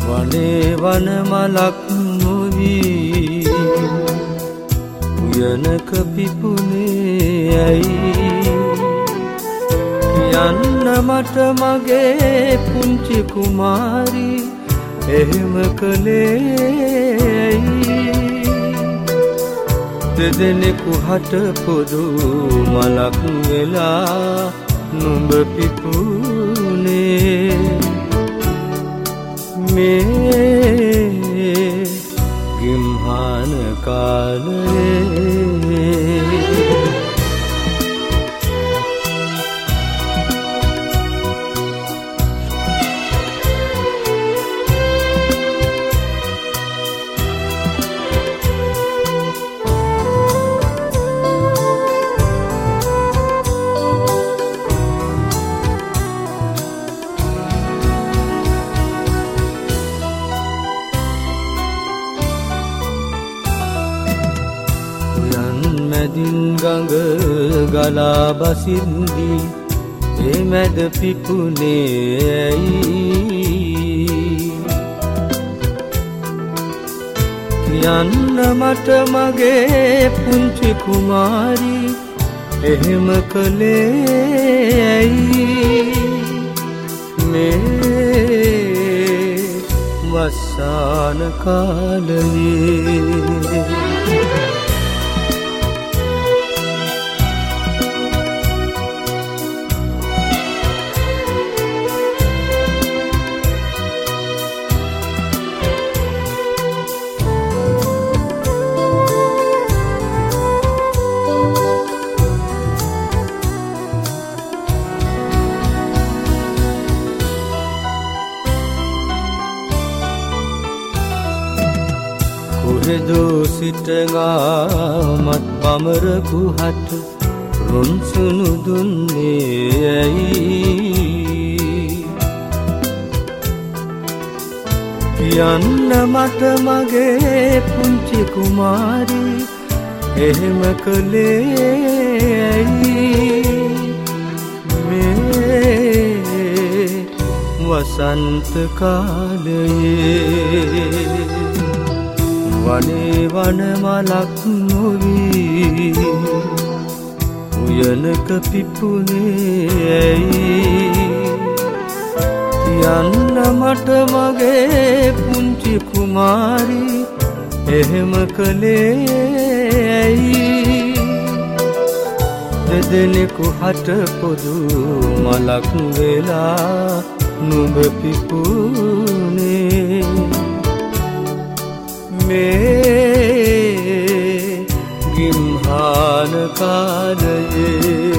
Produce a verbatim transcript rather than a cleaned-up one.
වනේ වන මලක් නොවී උයනක පිපුනේ ඇයි යන්න මට මගේ පුංචි කුමාරි එහෙම කළේ ඇයි දෙදෙනෙකු හට පොදු මලක් වෙලා නුඹ පිපුනේ මේ ගිම්හාන කාලේ මැදින් ගඟ ගලා බසින්දී ඒ මැද පිපුනේ ඇයි යන්න මට මගේ පුංචි කුමාරි එහෙම කළේ ඇයි මේ වස්සාන කාලයේ කොහෙදෝ සිටගාමත් බමර කුහට රුන්සුණු දුන්නේ ඇයි යන්න මට මගේ පුංචි කුමාරි එහෙම කළේ ඇයි මේ වසන්ත කාලයේ වනේ වන මලක් නොවී උයනක පිපුනේ ඇයි යන්න මට මගේ පුංචි කුමාරි එහෙම කළේ ඇයි දෙදෙනෙකු හට පොදු මලක් වෙලා නුඹ පිපුනේ මේ ගිම්හාන කාලයේ